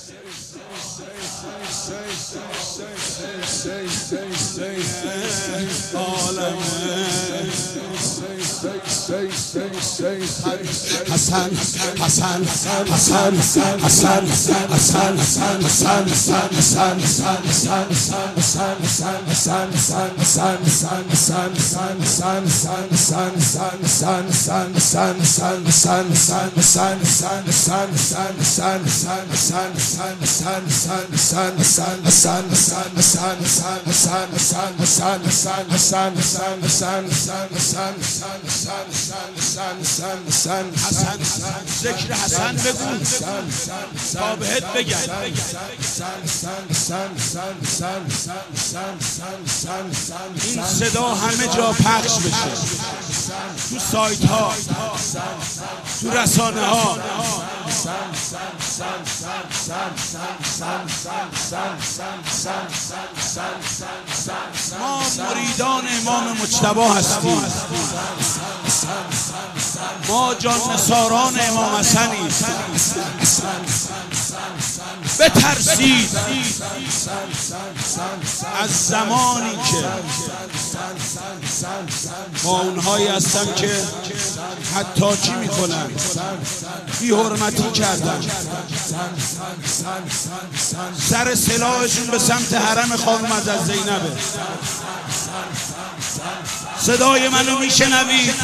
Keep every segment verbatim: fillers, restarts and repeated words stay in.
حسن حسن حسن حسن حسن ذکر حسن بگو تا بهت بگم. این صدا همه جا پخش بشه، تو سایت ها، تو رسانه ها. ما مریدان امام مجتبی هستیم، ما جان نثاران امام حسنیم. بترسید از زمانی که با اونهایی هستن که حتی چی میکنن، بی حرمتی کردن، سر سلاحشون به سمت حرم خانم از زینبه. صدای منو میشنوید؟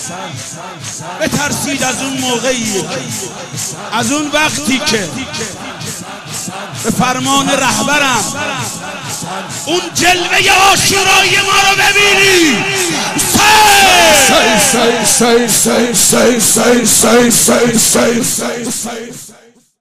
بترسید از اون موقعی، از اون وقتی که به فرمان رهبرم اون جلوه عاشورای ما رو ببینی. say say say say say say say say say say